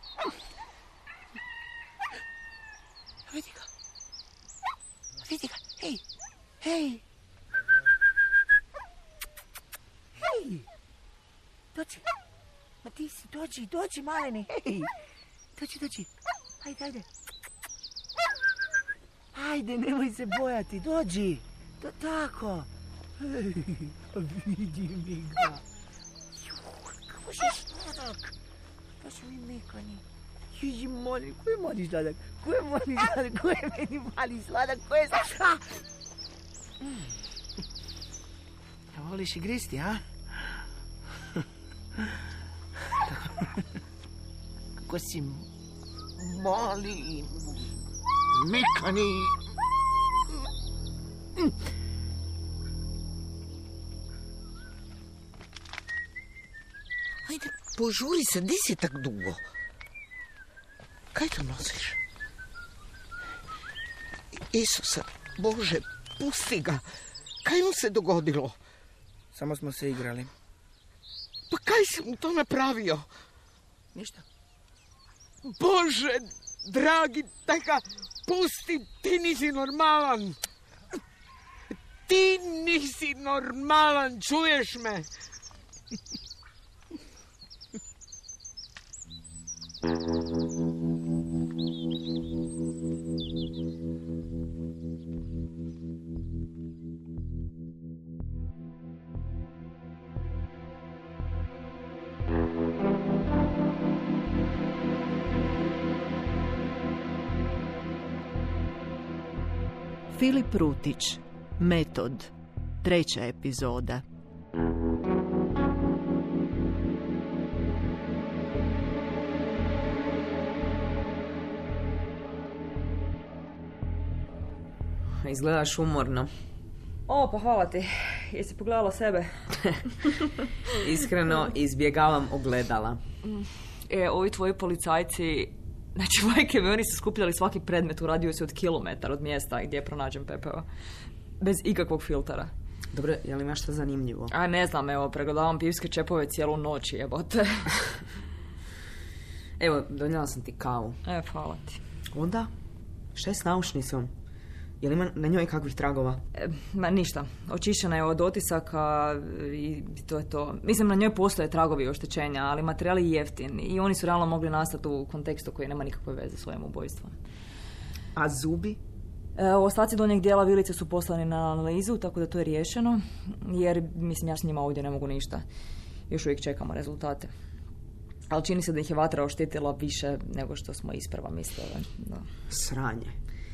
Vidi ga. Vidi ga. Hej. Hej. Hej. Dođi. Ma ti si, dođi, maleni. Hej. Dođi. Ajde. Ajde, nemoj se bojati, dođi. Tako. Hej, vidi mi ga. Kako si sladak. Pa su mi mekani. Juži, molim, ko je mali sladak? Ko je meni mali sladak? Ko je sladak? Ja voliš i gristi, a? Kako si mali, mekani. Ajde, požuri se, gdje si tak dugo? Kaj to nosiš? Isuse, Bože, pusti ga. Kaj mu se dogodilo? Samo smo se igrali. Pa kaj si mu to napravio? Ništa. Bože, dragi, daj ga pusti, ti nisi normalan. Ti nisi normalan, čuješ me? Filip Rutić, Metod, 3. epizoda. Izgledaš umorno. O, pa hvala ti. Jesi pogledala sebe? Iskreno, izbjegavam ogledala. Ovi tvoji policajci, znači majke mi, oni su skupljali svaki predmet u radijusu od kilometar od mjesta gdje pronađem Pepeo. Bez ikakvog filtera. Dobro, je li imaš što zanimljivo? A ne znam, evo, pregledavam pivske čepove cijelu noć, jebote. Evo, donijela sam ti kavu. Hvala ti. Onda? Šta je s naušnicom? Je li ima na njoj kakvih tragova? Ma ništa. Očišćena je od otisaka i to je to. Mislim, na njoj postoje tragovi oštećenja, ali materijal je jeftin i oni su realno mogli nastati u kontekstu koji nema nikakve veze s ovim ubojstvom. A zubi? Ostaci donjeg dijela vilice su poslani na analizu, tako da to je riješeno, jer, mislim, ja s njima ovdje ne mogu ništa. Još uvijek čekamo rezultate. Ali čini se da ih je vatra oštetila više nego što smo isprva mislili. Da. Sranje.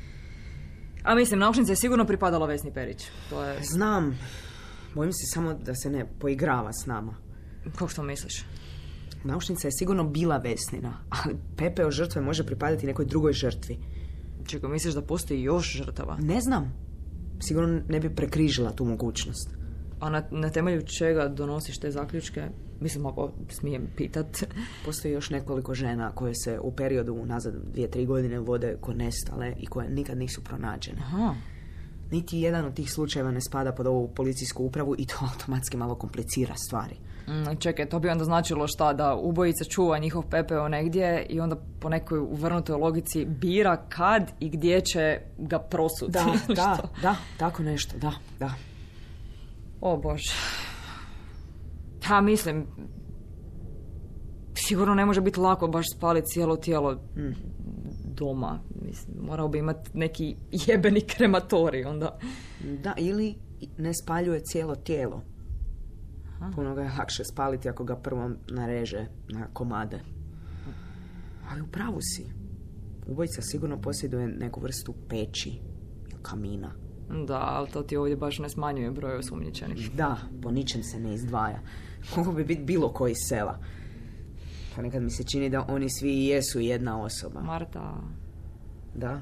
A mislim, naušnica je sigurno pripadala Vesni Perić. To je... Znam. Bojim se samo da se ne poigrava s nama. Kako što misliš? Naušnica je sigurno bila Vesnina, ali pepeo žrtve može pripadati nekoj drugoj žrtvi. Čekaj, misliš da postoji još žrtava? Ne znam. Sigurno ne bi prekrižila tu mogućnost. A na temelju čega donosiš te zaključke? Mislim, ako smijem pitat. Postoji još nekoliko žena koje se u periodu unazad 2-3 godine vode ko nestale i koje nikad nisu pronađene. Aha. Niti jedan od tih slučajeva ne spada pod ovu policijsku upravu i to automatski malo komplicira stvari. Čekaj, to bi onda značilo šta? Da ubojica čuva njihov pepeo negdje i onda po nekoj uvrnutoj logici bira kad i gdje će ga prosuti. Da, tako nešto, da. O Bože. Ja mislim, sigurno ne može biti lako baš spaliti cijelo tijelo doma. Mislim, morao bi imati neki jebeni krematorij onda. Da, ili ne spaljuje cijelo tijelo. Puno ga je lakše spaliti ako ga prvo nareže na komade. Ali u pravu si. Ubojica sigurno posjeduje neku vrstu peći ili kamina. Da, ali to ti ovdje baš ne smanjuje broj osumnjičenih. Da, po ničem se ne izdvaja. Mogu bi biti bilo koji sela. Ponekad mi se čini da oni svi jesu jedna osoba. Marta. Da?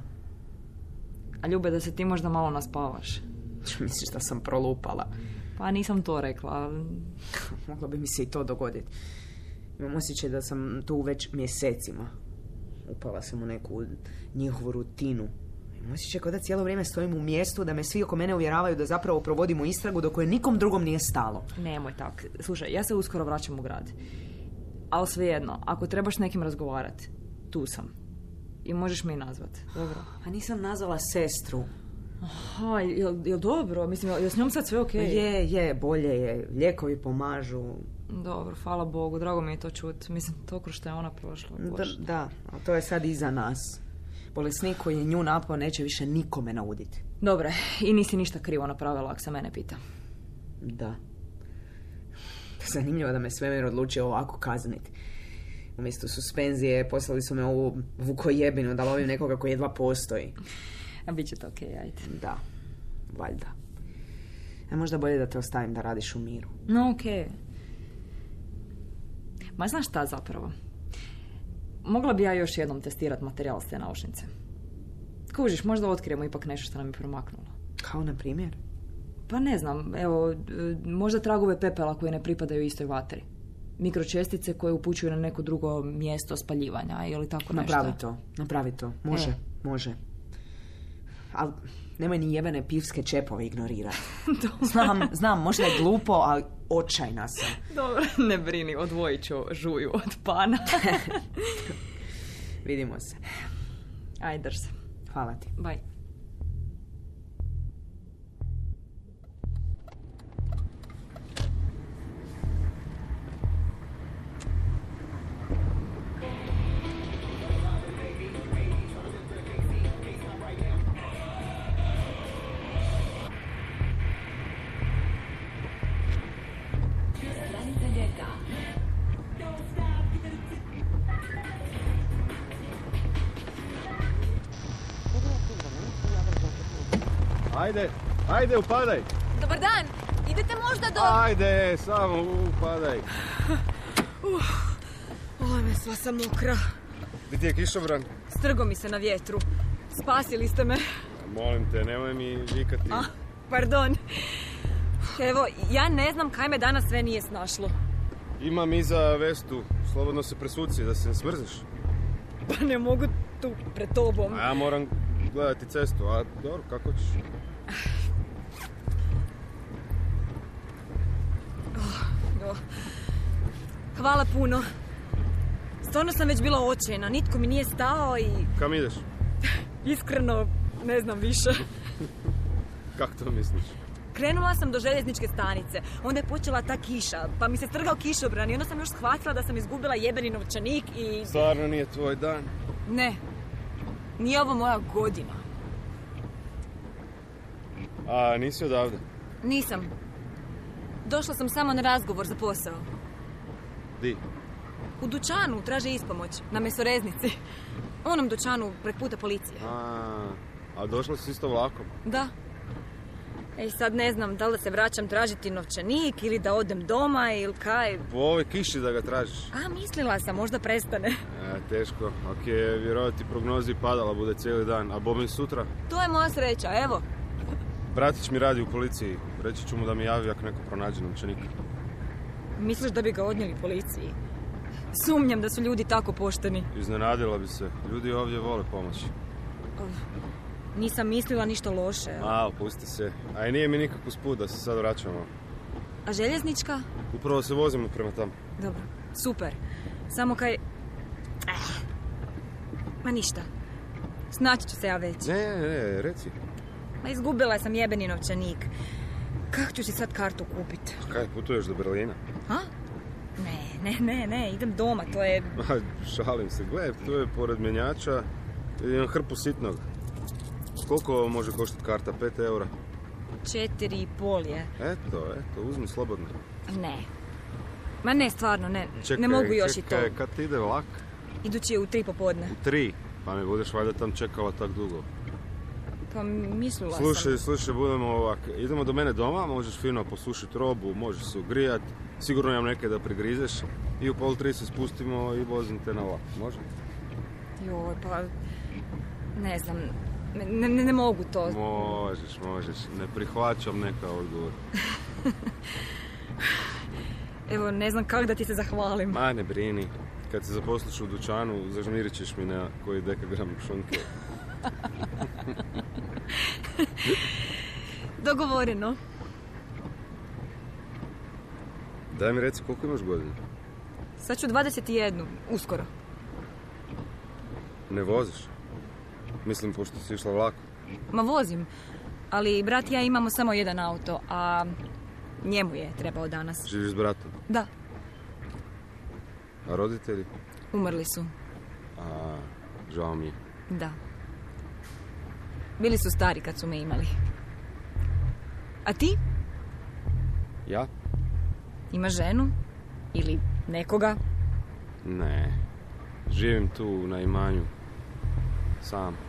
A Ljube, da se ti možda malo naspavaš. Misliš da sam prolupala? Pa nisam to rekla. Moglo bi mi se i to dogoditi. Imam osjećaj da sam tu već mjesecima. Upala sam u neku njihovu rutinu. Imam osjećaj kao da cijelo vrijeme stojim u mjestu, da me svi oko mene uvjeravaju da zapravo provodimo istragu do koje nikom drugom nije stalo. Nemoj tak. Slušaj, ja se uskoro vraćam u grad. Ali svejedno, ako trebaš nekim razgovarati, tu sam. I možeš me i nazvat, dobro? A nisam nazvala sestru. Aha, jel dobro? Mislim, je s njom sad sve okej? Je, bolje je. Lijekovi pomažu. Dobro, hvala Bogu, drago mi je to čut. Mislim, to kroz što je ona prošla. Da, a to je sad iza nas. Bolesnik koji je nju napao neće više nikome nauditi. Dobre, i nisi ništa krivo napravila, ako se mene pita. Da. Zanimljivo da me svemir odlučio ovako kazniti. Umjesto suspenzije poslali su me ovu vukojebinu da lovim nekoga koji jedva postoji. A bit će to okej, ajde. Da, valjda. A možda bolje da te ostavim da radiš u miru. No, okej. Ma znaš šta zapravo? Mogla bi ja još jednom testirati materijal s te naušnice. Kužiš, možda otkrijemo ipak nešto što nam je promaknulo. Kao na primjer? Pa ne znam, evo, možda tragove pepela koje ne pripadaju istoj vatri. Mikročestice koje upućuju na neko drugo mjesto spaljivanja ili tako nešto. Napravi to. Može. Ali nemoj ni jebene pivske čepove ignorirati. Znam, možda je glupo, ali očajna sam. Dobro, ne brini, odvojit ću žuju od pana. Vidimo se. Ajde, drž se. Hvala ti. Bye. Ajde, upadaj. Dobar dan, idete možda do... Ajde, samo upadaj. Oj, me sva sam mokra. Gdje ti je kišobran? Strgo mi se na vjetru. Spasili ste me. Molim te, nemoj mi vikati. Pardon. Evo, ja ne znam kaj me danas sve nije snašlo. Imam iza vestu. Slobodno se presuci, da se ne smrziš. Pa ne mogu tu pred tobom. A ja moram gledati cestu, a dobro, kako ćeš? Hvala puno. Stvarno sam već bila očajna, nitko mi nije stao i... Kam ideš? Iskreno, ne znam više. Kako to misliš? Krenula sam do željezničke stanice, onda je počela ta kiša, pa mi se strgao kišobran i onda sam još shvatila da sam izgubila jebeni novčanik i... Stvarno nije tvoj dan? Ne, nije ovo moja godina. A nisi odavde? Nisam. Došla sam samo na razgovor za posao. Di? U dućanu traže ispomoć, na mesoreznici. Onom dućanu prek puta policije. A došla si isto vlakom? Da. Ej, sad ne znam da li da se vraćam tražiti novčanik ili da odem doma ili kaj. Po ovoj kiši da ga tražiš? Mislila sam, možda prestane. Teško. Ako je vjerovati prognozi padala bude cijeli dan, a bome sutra? To je moja sreća, evo. Bratić mi radi u policiji. Reći ću mu da mi javi ako neko pronađe novčanik. Misliš da bi ga odnijeli policiji? Sumnjam da su ljudi tako pošteni. Iznenadila bi se. Ljudi ovdje vole pomoći. Nisam mislila ništa loše. Opusti se. A i nije mi nikako sput da se sad vraćamo. A željeznička? Upravo se vozimo prema tamo. Dobro, super. Samo kaj... Ma ništa. Snaći ću se ja već. Ne, reci. Ma izgubila sam jebeni novčanik. Kako ću si sad kartu kupiti? Kaj, putuješ do Berlina? Ne, idem doma, to je... Šalim se, gle, tu je pored mjenjača, imam hrpu sitnog. Koliko može koštati karta? 5 eura? 4,5 je. Eto, uzmi slobodno. Ne. Ma ne, stvarno, ne. Ne mogu još i to. Čekaj, kad ti ide vlak? Idući je u 3 popodne. U 3? Pa ne budeš valjda tam čekala tak dugo. Pa mislila sam. Slušaj, budemo ovak. Idemo do mene doma, možeš fino posušiti robu, možeš se ugrijat. Sigurno imam neke da prigrizeš. I u 2:30 se spustimo i vozim te na vlak. Može? Joj, pa... Ne znam. Ne mogu to. Možeš. Ne prihvaćam neka odgovor. Evo, ne znam kako da ti se zahvalim. Ma ne brini. Kad se zaposliš u dućanu, zažmirit ćeš mi na koji dekagram šunke. Dogovoreno. Daj mi reci koliko imaš godina? Sad ću 21, uskoro. Ne voziš? Mislim, pošto si išla vlakom. Ma vozim, ali brat i ja imamo samo jedan auto, a njemu je trebao danas. Živiš s bratom? Da, A roditelji? umrli su. A, žao mi je. Da. Bili su stari kad su me imali. A ti? Ja? Imaš ženu? Ili nekoga? Ne. Živim tu na imanju. Sam.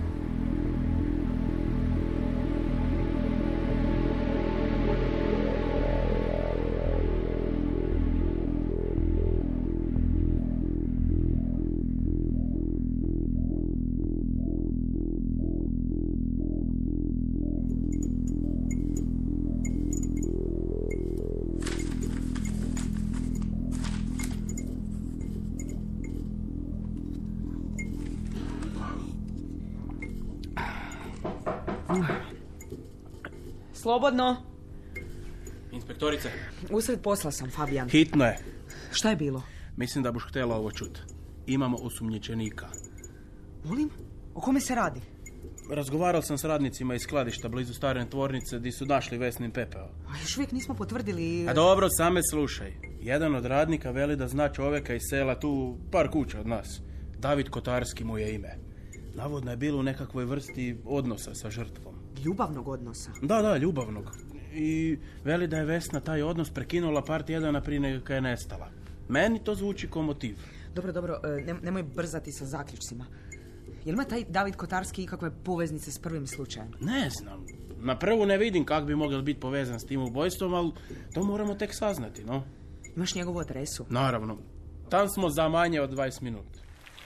Slobodno. Inspektorice, Usred posla sam, Fabijan. hitno je. Šta je bilo? Mislim da buš htjela ovo čut. Imamo osumnjičenika. Molim? O kome se radi? Razgovarao sam s radnicima iz skladišta blizu stare tvornice gdje su našli Vesnin pepeo. A još uvijek nismo potvrdili... A dobro, same slušaj. Jedan od radnika veli da zna čovjeka iz sela tu par kuća od nas. David Kotarski mu je ime. Navodno je bilo u nekakvoj vrsti odnosa sa žrtvom. Ljubavnog odnosa. Da, ljubavnog. I veli da je Vesna taj odnos prekinula par tjedana prije nego kad je nestala. Meni to zvuči kao motiv. Dobro, nemoj brzati sa zaključcima. Jel ima taj David Kotarski ikakve poveznice s prvim slučajem? Ne znam. Na prvu ne vidim kako bi mogel biti povezan s tim ubojstvom, ali to moramo tek saznati, no? Imaš njegovu adresu? Naravno. Tam smo za manje od 20 minuta.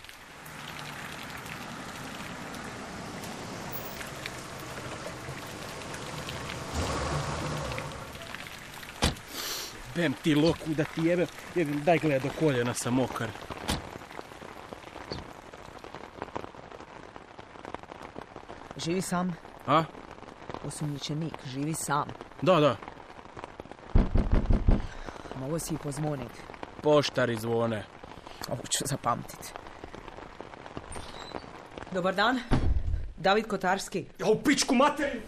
Bem ti loku da ti jebem, daj gleda do koljena sam mokar. Živi sam. A? Osumnjičenik, živi sam. Da. Mogu si i pozvonit. Poštari zvone. Ovo ću zapamtit. Dobar dan. David Kotarski. Ja u pičku materiju!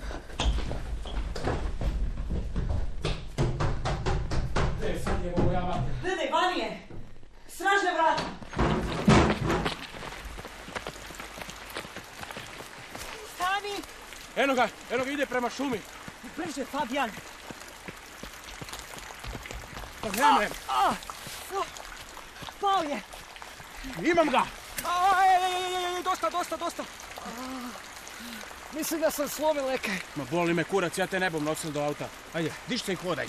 Gledaj, vani je! Stražne vrata! Stani! Eno ga, ide prema šumi. Brže, Fabijan! Pa ne. Pao je! Imam ga! Dosta! Mislim da sam slomio lekaj. Ma boli me kurac, ja te ne bom nosil do auta. Ajde, diš se i hodaj.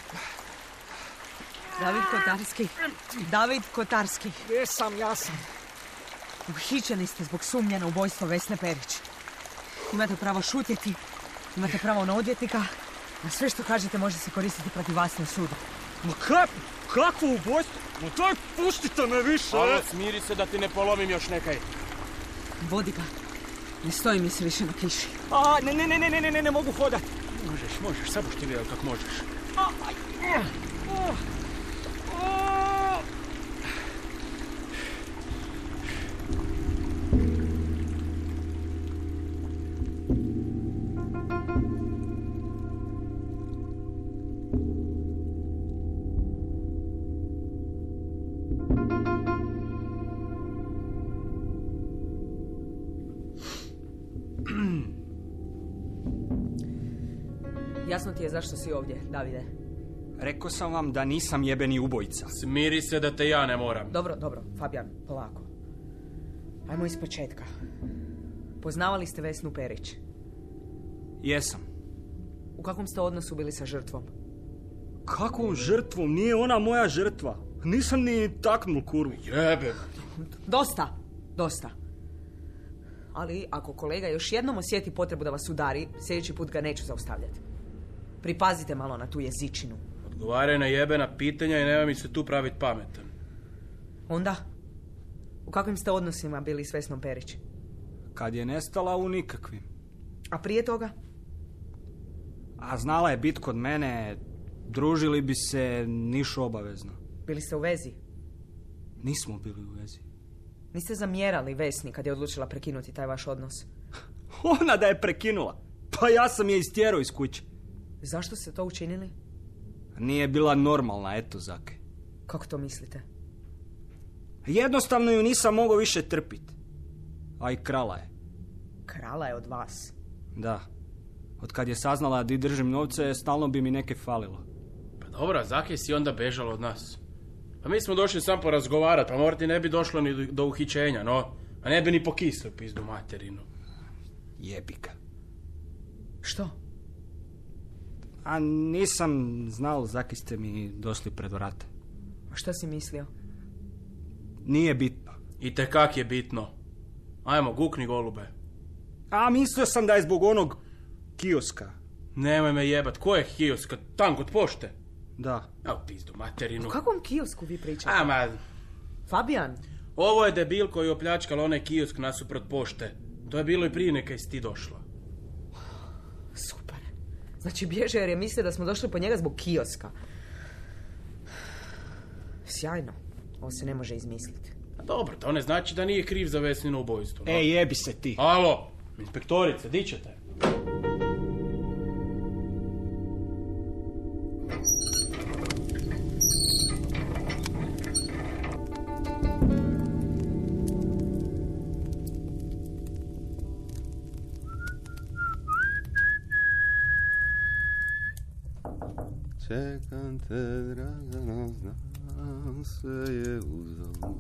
David Kotarski. Ja sam. Uhićeni ste zbog sumnje na ubojstvo Vesne Perić. Imate pravo šutjeti, imate pravo na odvjetnika, a sve što kažete može se koristiti protiv vas na sudu. Ma kakvo ubojstvo? Ma daj, pustite me više! Alo, smiri se da ti ne polomim još nekaj. Vodi ga. Ne stoji mi se više na kiši. Ne mogu hodat. Možeš, sad boš ti vidjel kako možeš. Jasno ti je zašto si ovdje, Davide. Rekao sam vam da nisam jebeni ubojica. Smiri se da te ja ne moram. Dobro, Fabijan, polako. Ajmo iz početka. Poznavali ste Vesnu Perić? Jesam. U kakvom ste odnosu bili sa žrtvom? Kakvom žrtvom? Nije ona moja žrtva. Nisam ni taknul kurvu. Jebe. Dosta. Ali ako kolega još jednom osjeti potrebu da vas udari, sljedeći put ga neću zaustavljati. Pripazite malo na tu jezičinu. Odgovaraj na jebena pitanja i nema mi se tu praviti pametan. Onda? U kakvim ste odnosima bili s Vesnom Perić? Kad je nestala, u nikakvim. A prije toga? A znala je bit kod mene, družili bi se, niš obavezno. Bili ste u vezi? Nismo bili u vezi. Niste zamjerali Vesni kad je odlučila prekinuti taj vaš odnos? Ona da je prekinula. Pa ja sam je istjerao iz kuće. Zašto ste to učinili? Nije bila normalna, eto Zake. Kako to mislite? Jednostavno ju nisam mogao više trpiti. A i krala je. Krala je od vas? Da. Od kad je saznala da držim novce, stalno bi mi neke falilo. Pa dobro, Zake si onda bežala od nas. Pa mi smo došli sam porazgovarat, pa možda ne bi došlo ni do uhićenja, no. A ne bi ni pokisao pizdu materinu. Jebika. Što? A nisam znal, Zaki ste mi došli pred vrata. A što si mislio? Nije bitno. I tekak je bitno. Ajmo, gukni golube. A mislio sam da je zbog onog kioska. Nemoj me jebat, ko je kioska? Tam kod pošte? Da. A pizdu materinu. O kakvom kiosku vi pričate? Ama, Fabijan? ovo je debil koji je opljačkal onaj kiosk nasuprot pošte. To je bilo i prije neka si ti došla. Super. Znači bježe jer je mislio da smo došli po njega zbog kioska. Sjajno. Ovo se ne može izmisliti. A dobro, to ne znači da nije kriv za Vesnino ubojstvo. No? Jebi se ti. Alo, inspektorice, di ćete? Čekam te, Dragana, znam sve je uzalud.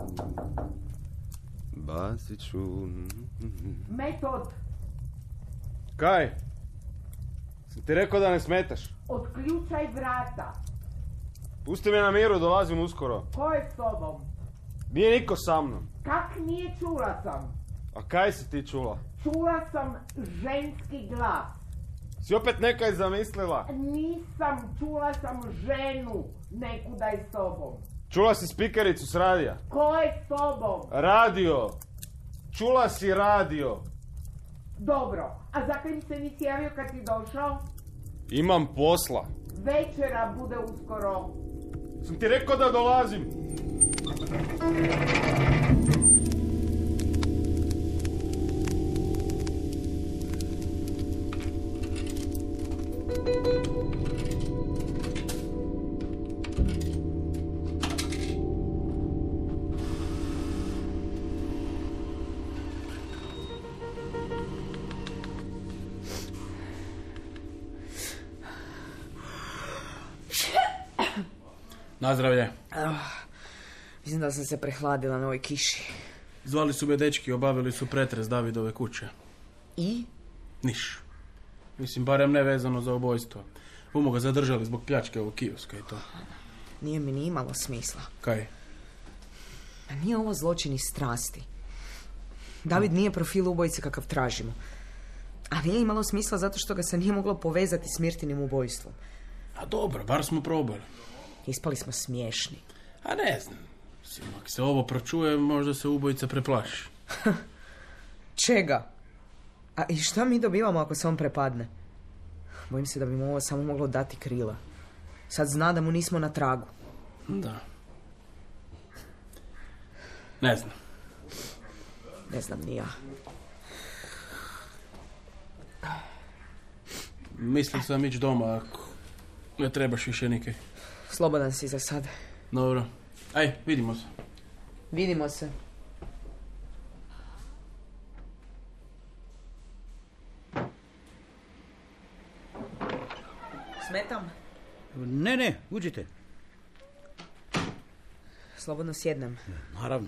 Bacit ću... Metod, Kaj? Sam ti rekao da ne smetaš? otključaj vrata. Pusti me na miru, dolazim uskoro. Ko je s tobom? Nije niko sa mnom. Kak nije, čula sam. A kaj si ti čula? Čula sam ženski glas. Si opet nekaj zamislila? Nisam, čula sam ženu. Nekuda je s tobom. Čula si spikericu s radija? Ko je s tobom? Radio. Čula si radio. Dobro, a zakaj mi se nisi javio kad si došao? Imam posla. Večera bude uskoro. Sam ti rekao da dolazim. Nazdravlje. Mislim da sam se prehladila na ovoj kiši. Zvali su me dečki, obavili su pretres Davidove kuće. I? Niš. Mislim, barem ne vezano za ubojstvo. Bumo ga zadržali zbog pljačke ovog kioska i to. Nije mi ni imalo smisla. Kaj? A nije ovo zločin iz strasti. David nije profil ubojice kakav tražimo. A nije imalo smisla zato što ga se nije moglo povezati s Mirtinim ubojstvom. A dobro, bar smo probali. Ispali smo smiješni. A ne znam. Mislim, ako se ovo pročuje, možda se ubojica preplaši. Čega? A i šta mi dobivamo ako se on prepadne? Bojim se da bi mu ovo samo moglo dati krila. Sad zna da mu nismo na tragu. Da. Ne znam. Ne znam ni ja. Mislio sam ići doma ako ne trebaš više nikaj. Slobodan si za sad. Dobro. Aj, vidimo se. Vidimo se. Smetam? Ne, uđite. Slobodno sjednem. Naravno.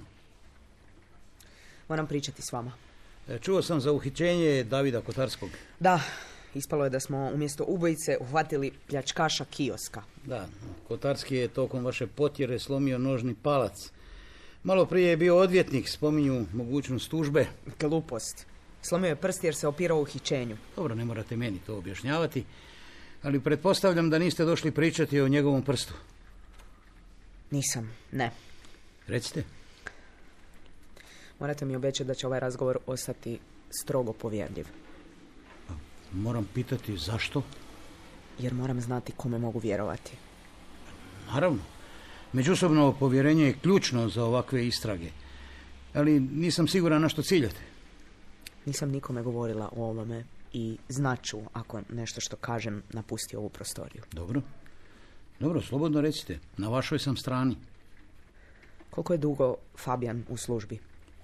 Moram pričati s vama. Čuo sam za uhićenje Davida Kotarskog. Da, ispalo je da smo umjesto ubojice uhvatili pljačkaša kioska. Da, Kotarski je tokom vaše potjere slomio nožni palac. Malo prije je bio odvjetnik, spominju mogućnost tužbe. Glupost. Slomio je prst jer se opirao u uhićenju. Dobro, ne morate meni to objašnjavati, ali pretpostavljam da niste došli pričati o njegovom prstu. Nisam, ne. Recite. Morate mi obećati da će ovaj razgovor ostati strogo povjerljiv. Moram pitati zašto? Jer moram znati kome mogu vjerovati. Naravno. Međusobno povjerenje je ključno za ovakve istrage. Ali nisam siguran na što ciljate. Nisam nikome govorila o ovome i znaću ako nešto što kažem napusti ovu prostoriju. Dobro, slobodno recite. Na vašoj sam strani. Koliko je dugo Fabijan u službi?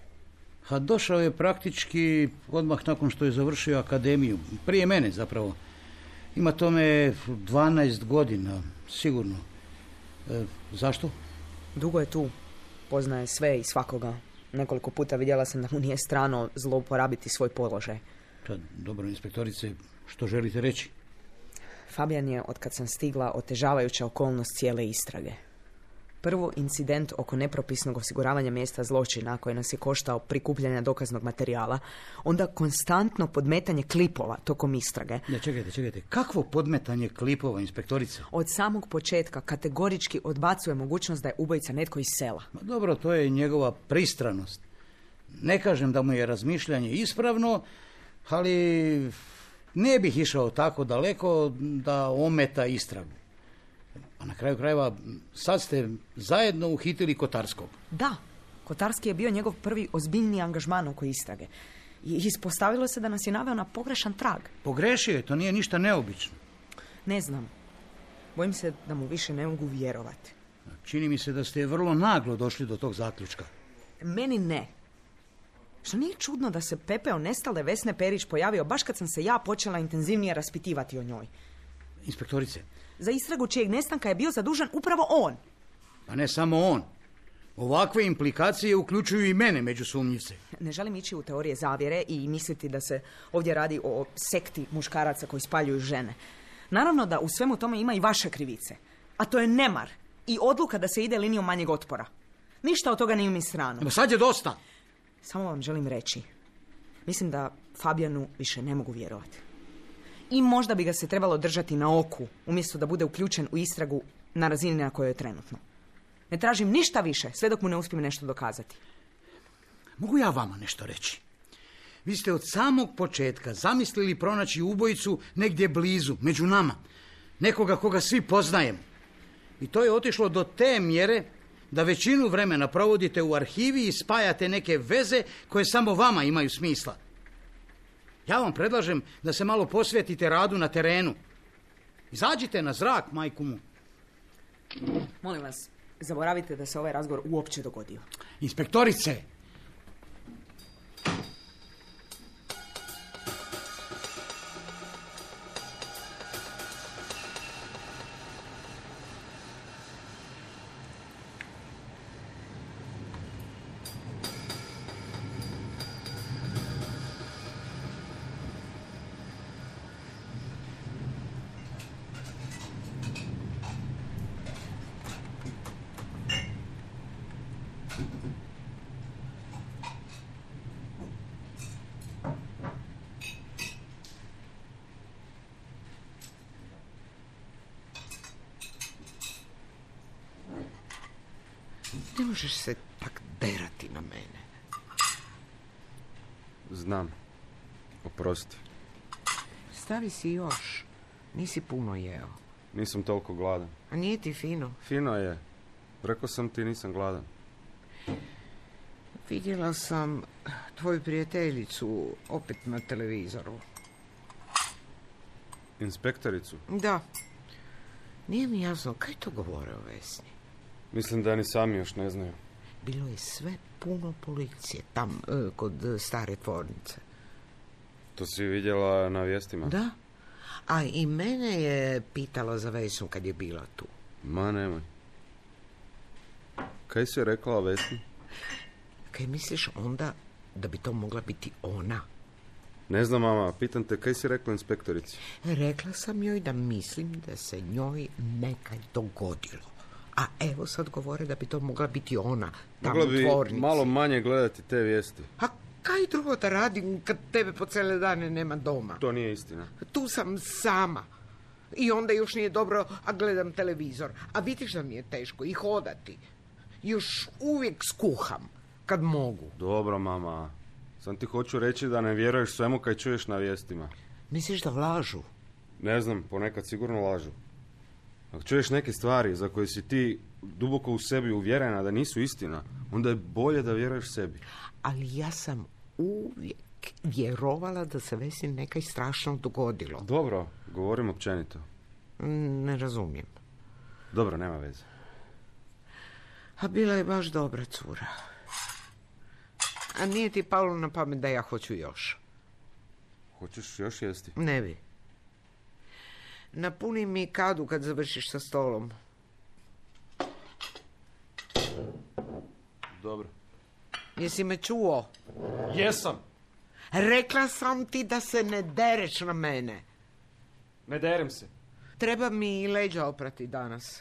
Došao je praktički odmah nakon što je završio akademiju. Prije mene zapravo. Ima tome 12 godina, sigurno. Zašto? Dugo je tu. Poznaje sve i svakoga. Nekoliko puta vidjela sam da mu nije strano zlouporabiti svoj položaj. Dobro, inspektorice, što želite reći? Fabijan je, otkad sam stigla, otežavajuća okolnost cijele istrage. Prvo incident oko nepropisnog osiguravanja mjesta zločina koji nas je koštao prikupljanja dokaznog materijala, onda konstantno podmetanje klipova tokom istrage. Čekajte, kakvo podmetanje klipova, inspektorice? Od samog početka kategorički odbacuje mogućnost da je ubojica netko iz sela. Dobro, to je njegova pristranost. Ne kažem da mu je razmišljanje ispravno, ali ne bih išao tako daleko da ometa istragu. A na kraju krajeva, sad ste zajedno uhitili Kotarskog. Da, Kotarski je bio njegov prvi ozbiljni angažman oko istrage. I ispostavilo se da nas je naveo na pogrešan trag. Pogrešio je, to nije ništa neobično. Ne znam. Bojim se da mu više ne mogu vjerovati. Čini mi se da ste vrlo naglo došli do tog zaključka. Meni ne. Što nije čudno da se pepeo nestale Vesne Perić pojavio baš kad sam se ja počela intenzivnije raspitivati o njoj. Inspektorice. Za istragu čijeg nestanka je bio zadužen upravo on. Pa ne samo on. Ovakve implikacije uključuju i mene među sumnjice. Ne želim ići u teorije zavjere i misliti da se ovdje radi o sekti muškaraca koji spaljuju žene. Naravno da u svemu tome ima i vaše krivice. A to je nemar i odluka da se ide linijom manjeg otpora. Ništa od toga nije mi strano. No sad je dosta. Samo vam želim reći. Mislim da Fabijanu više ne mogu vjerovati. I možda bi ga se trebalo držati na oku, umjesto da bude uključen u istragu na razini na kojoj je trenutno. Ne tražim ništa više, sve dok mu ne uspijem nešto dokazati. Mogu ja vama nešto reći? Vi ste od samog početka zamislili pronaći ubojicu negdje blizu, među nama. Nekoga koga svi poznajemo. I to je otišlo do te mjere da većinu vremena provodite u arhivi i spajate neke veze koje samo vama imaju smisla. Ja vam predlažem da se malo posvetite radu na terenu. Izađite na zrak, majku mu. Molim vas, zaboravite da se ovaj razgovor uopće dogodio. Inspektorice! Ne možeš se tak derati na mene. Znam. Oprosti. Stavi si još. Nisi puno jeo. Nisam toliko gladan. A nije ti fino? Fino je. Rekao sam ti nisam gladan. Vidjela sam tvoju prijateljicu opet na televizoru. Inspektoricu? Da. Nije mi jasno kaj to govore o Vesni. Mislim da ni sami još ne znaju. Bilo je sve puno policije tam kod stare tvornice. To si vidjela na vijestima? Da. A i mene je pitala za Vesnu kad je bila tu. Ma nemoj. Kaj si rekla o Vesni? Kaj misliš onda da bi to mogla biti ona? Ne znam, mama, pitam te, kaj si rekla inspektorici? Rekla sam joj da mislim da se njoj nekaj dogodilo. A evo sad govore da bi to mogla biti ona, tamo u tvornici. Mogla bi malo manje gledati te vijesti. A kaj drugo da radim kad tebe po cijele dane nema doma? To nije istina. Tu sam sama. I onda još nije dobro, a gledam televizor. A vidiš da mi je teško i hodati. Još uvijek skuham, kad mogu. Dobro, mama. Sam ti hoću reći da ne vjeruješ svemu kaj čuješ na vijestima. Misliš da lažu? Ne znam, ponekad sigurno lažu. Ako čuješ neke stvari za koje si ti duboko u sebi uvjerena da nisu istina, onda je bolje da vjeruješ sebi. Ali ja sam uvijek vjerovala da se Vesni nekaj strašno dogodilo. Dobro, govorim općenito. Ne razumijem. Dobro, nema veze. A bila je baš dobra cura. A nije ti palo na pamet da ja hoću još? Hoćeš još jesti? Ne bi. Napuni mi kadu kad završiš sa stolom. Dobro. Jesi me čuo? Jesam. Rekla sam ti da se ne dereš na mene. Ne derem se. Treba mi i leđa oprati danas.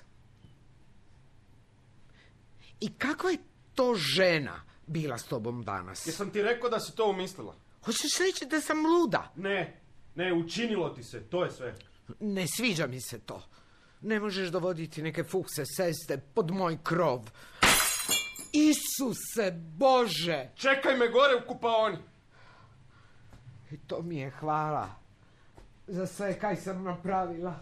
I kako je to žena bila s tobom danas? Jesam ti rekao da si to umislila? Hoćeš reći da sam luda? Ne, učinilo ti se, to je sve. Ne sviđa mi se to. Ne možeš dovoditi neke fukse seste pod moj krov. Isuse Bože! Čekaj me gore u kupaoni. I to mi je hvala za sve kaj sam napravila.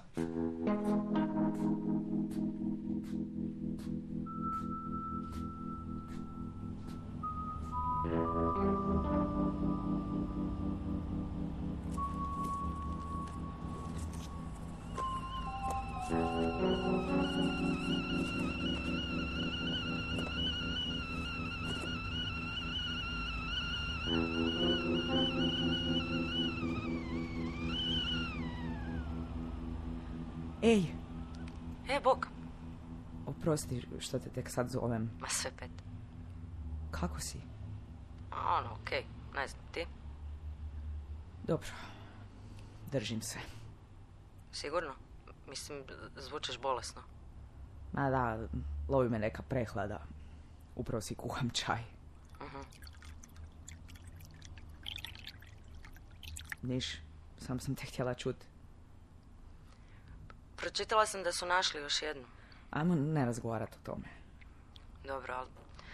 Ej, Bog. oprosti što te tek sad zovem. Ma sve pet. Kako si? Okej. Ne znam, ti? Dobro, držim se. Sigurno? Mislim, zvučeš bolesno. Ma da, lovi me neka prehlada. Upravo si kuham čaj. Niš, sam te htjela čuti. Pročitala sam da su našli još jednu. Ajmo ne razgovarati o tome. Dobro, ali...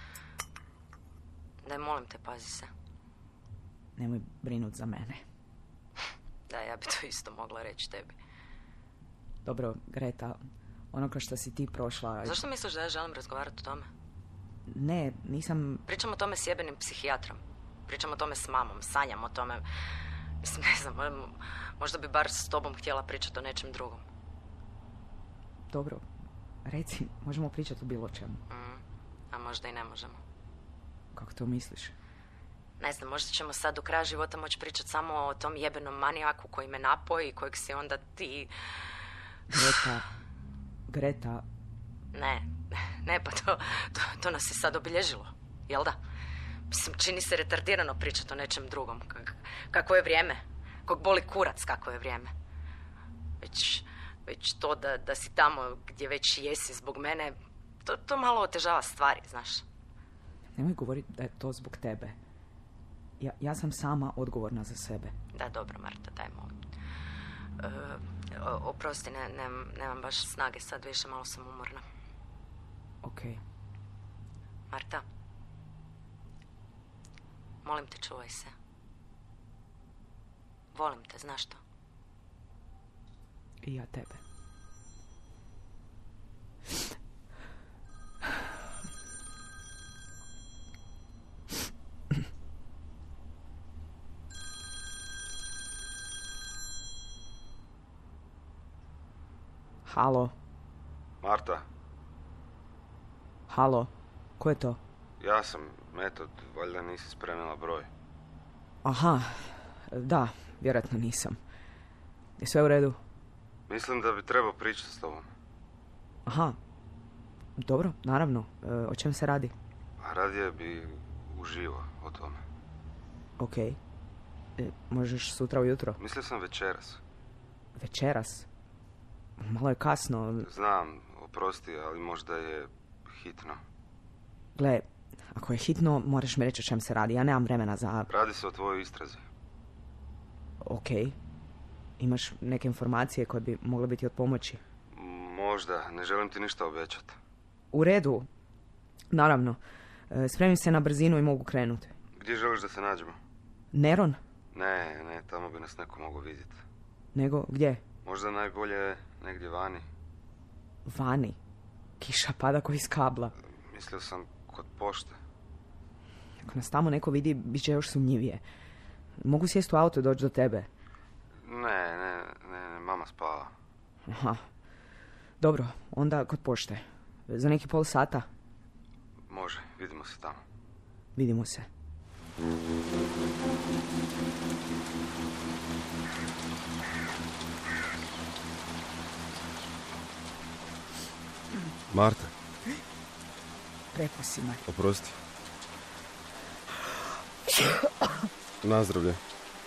Daj, molim te, pazi se. Nemoj brinut za mene. Da, ja bi to isto mogla reći tebi. Dobro, Greta, ono kao što si ti prošla... Zašto misliš da ja želim razgovarati o tome? Ne, nisam... Pričam o tome s jebenim psihijatrom. Pričam o tome s mamom, sanjam o tome. Mislim, ne znam, možda bi bar s tobom htjela pričati o nečem drugom. Dobro, reci, možemo pričati o bilo čemu. A možda i ne možemo. Kako to misliš? Ne znam, možda ćemo sad do kraja života moći pričati samo o tom jebenom manijaku koji me napoji i kojeg si onda ti... Greta... Ne, pa to nas je sad obilježilo, jel da? Mislim, čini se retardirano pričati o nečem drugom. Kako je vrijeme? Kog boli kurac, kako je vrijeme? Već to da si tamo gdje već jesi zbog mene, to malo otežava stvari, znaš. Nemoj govoriti da je to zbog tebe. Ja sam sama odgovorna za sebe. Da, dobro, Marta, daj molim. Oprosti, nemam baš snage sad više, malo sam umorna. Okej. Marta, molim te, čuvaj se. Volim te, znaš to? I ja tebe. Halo. Marta. Halo, ko je to? Ja sam Metod, valjda nisi spremila broj. Aha, da, vjerojatno nisam. Je sve u redu? Mislim da bi trebao pričati s tobom. Aha, dobro, naravno. O čem se radi? Radije bi uživao o tome. Okej. Možeš sutra ujutro? Mislio sam večeras. Večeras? Malo je kasno. Znam, oprosti, ali možda je hitno. Gle, ako je hitno, moraš mi reći o čem se radi. Ja nemam vremena za... Radi se o tvojoj istrazi. Okej. Imaš neke informacije koje bi mogle biti od pomoći? Možda, ne želim ti ništa obećati. U redu. Naravno. Spremim se na brzinu i mogu krenuti. Gdje želiš da se nađemo? Neron? Ne, tamo bi nas neko mogao vidjeti. Nego, gdje? Možda najbolje negdje vani. Vani. Kiša pada ko iz kabla. Mislio sam kod pošte. Ako nas tamo neko vidi, bit će još sumnjivije. Mogu sjesti u auto i doći do tebe? Ne, mama spava. Aha. Dobro, onda kod pošte. Za neki pol sata? Može, vidimo se tamo. Vidimo se. Marta. Prepusti me. Oprosti. Nazdravlje.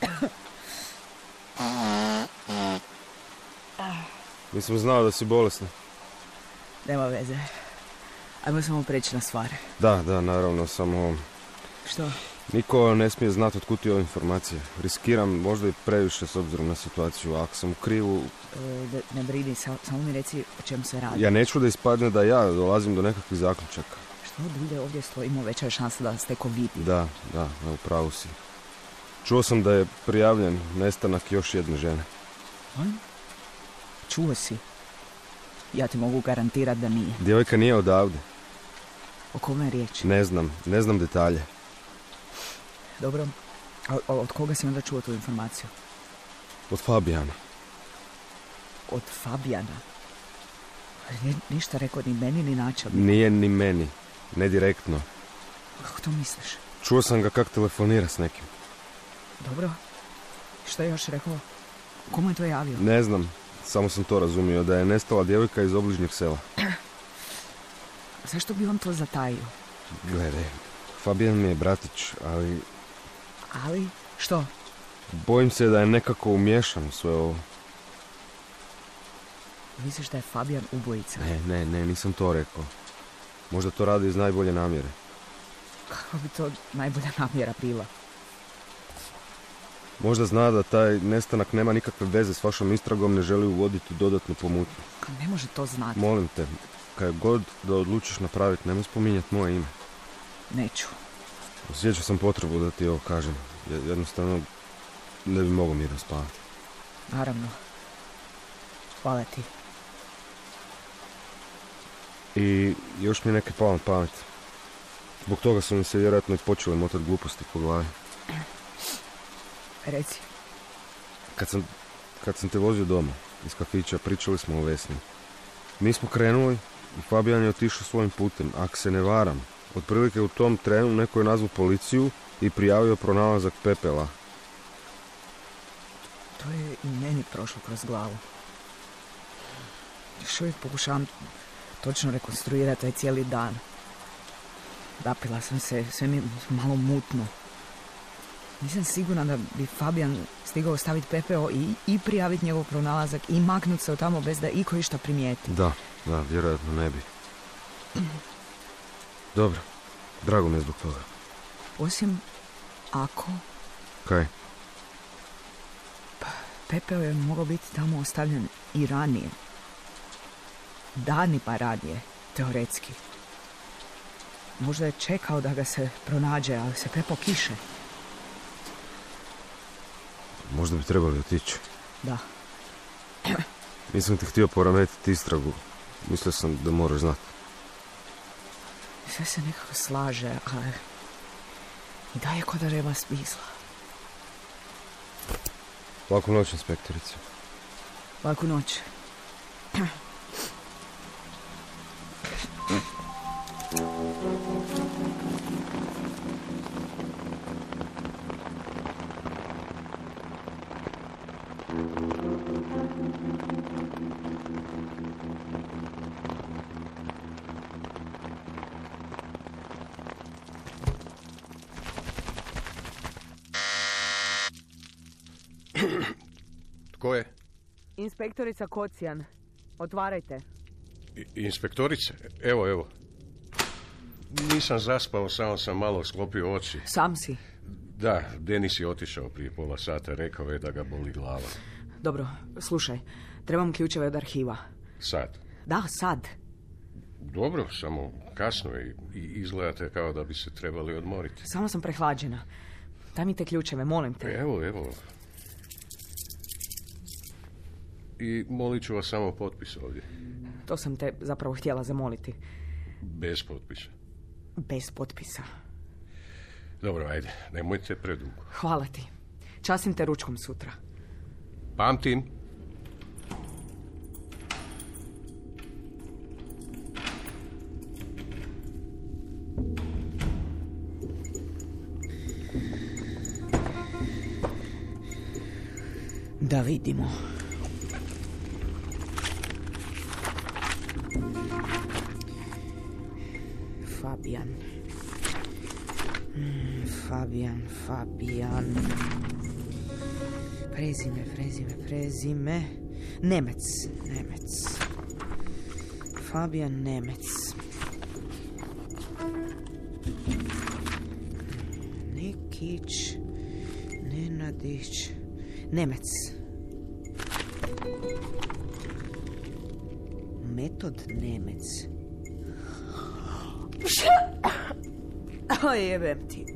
Nisam znao da si bolesna. Nema veze. Ajmo samo preći na stvar. Da, naravno, samo... Što? Niko ne smije znati otkud ti ove informacije. Riskiram možda i previše s obzirom na situaciju. Ako sam u krivu... Ne brini, samo mi reci o čemu se radi. Ja neću da ispadne da ja dolazim do nekakvih zaključaka. Što dulje ovdje stojimo, veća je šansa da ste ko vidi. Da, u pravu si. Čuo sam da je prijavljen nestanak još jedne žene. Čuo si? Ja ti mogu garantirati da nije. Djevojka nije odavde. O kome je riječ? Ne znam detalje. Dobro, a od koga si onda čuo tu informaciju? Od Fabijana. Od Fabijana? Nije ništa rekao ni meni ni načelniku. Nije ni meni, ne direktno. Kako to misliš? Čuo sam ga kak telefonira s nekim. Dobro, što je još rekao? Komu je to javio? Ne znam, samo sam to razumio, da je nestala djevojka iz obližnjeg sela. Zašto bi on to zatajio? Gledaj, Fabijan mi je bratić, ali... Ali? Što? Bojim se da je nekako umiješan u sve ovo. Misliš da je Fabijan ubojica? Ne, nisam to rekao. Možda to radi iz najbolje namjere. Kako bi to najbolja namjera bila? Možda zna da taj nestanak nema nikakve veze s vašom istragom, ne želi uvoditi dodatnu pomutnju. Ne može to znati. Molim te, kad god da odlučiš napraviti, nemoj spominjati moje ime. Neću. Osjećao sam potrebu da ti ovo kažem. Jednostavno ne bi mogao mirno spavati. Naravno. Hvala ti. I još mi je neke palo na pamet. Zbog toga su mi se vjerojatno i počele motati gluposti po glavi. Reci. Kad sam te vozio doma iz kafića, pričali smo o Vesni. Mi smo krenuli i Fabijan je otišao svojim putem. Ako se ne varam, otprilike u tom trenu neko je nazvao policiju i prijavio pronalazak pepela. To je i meni prošlo kroz glavu. Još uvijek pokušavam točno rekonstruirati taj cijeli dan. Napila sam se, sve mi malo mutno. Nisam sigurna da bi Fabijan stigao staviti pepeo i prijaviti njegov pronalazak i maknuti se od tamo bez da iko išta primijeti. Da, vjerojatno ne bi. Dobro, drago mi je zbog toga. Osim ako... Kaj? Pepeo je mogao biti tamo ostavljen i ranije. Danima ranije, teoretski. Možda je čekao da ga se pronađe, ali se prepao kiše. Možda bi trebali otići. Da. Nisam ti htio poremetiti istragu. Mislio sam da moraš znati. Sve se nekako slaže, ali... I daje ko da nema smisla. Laku noć, inspektorice. Laku noć. Tko je? Inspektorica Kocijan. Otvarajte. Inspektorice? Evo. Nisam zaspao, samo sam malo sklopio oči. Sam si? Da, Denis je otišao prije pola sata, rekao je da ga boli glava. Dobro, slušaj, trebam ključeve od arhiva. Sad? Da, sad. Dobro, samo kasno i izgledate kao da bi se trebali odmoriti. Samo sam prehlađena. Daj mi te ključeve, molim te. Evo. I molit ću vas samo potpis ovdje. To sam te zapravo htjela zamoliti. Bez potpisa. Bez potpisa. Dobro, ajde, nemojte predugo. Hvala ti. Časim te ručkom sutra. Pamtim. Da vidimo. Fabijan. Prezime. Nemec. Fabijan Nemec. Nikić. Nenadić. Nemec. Metod Nemec. O, jebem ti.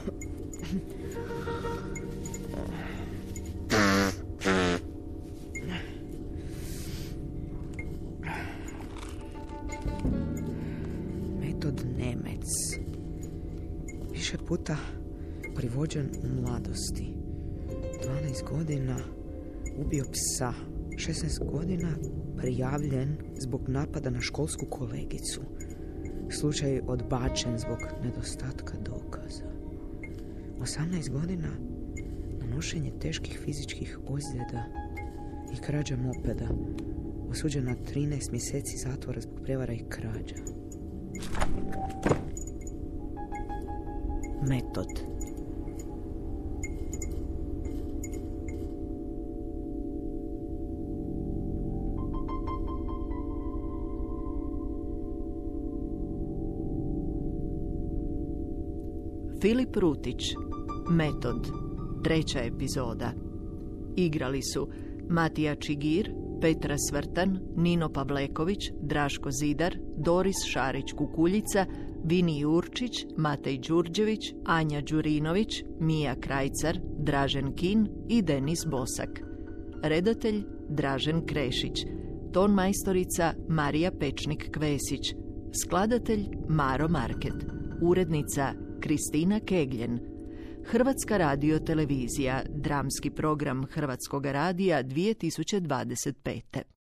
Metod Nemec. Više puta privođen u mladosti. 12 godina ubio psa. 16 godina prijavljen zbog napada na školsku kolegicu. Slučaj odbačen zbog nedostatka dokaza. 18 godina nanošenje teških fizičkih ozljeda i krađa mopeda. Osuđen na 13 mjeseci zatvora zbog prevara i krađa. Metod. Filip Rutić, Metod, 3. epizoda. Igrali su Matija Čigir, Petra Svrtan, Nino Pavleković, Draško Zidar, Doris Šarić-Kukuljica, Vini Jurčić, Matej Đurđević, Anja Đurinović, Mija Krajcar, Dražen Kin i Denis Bosak. Redatelj Dražen Krešić. Ton majstorica Marija Pečnik-Kvesić. Skladatelj Maro Market. Urednica Kristina Kegljen. Hrvatska radiotelevizija, dramski program Hrvatskog radija 2025.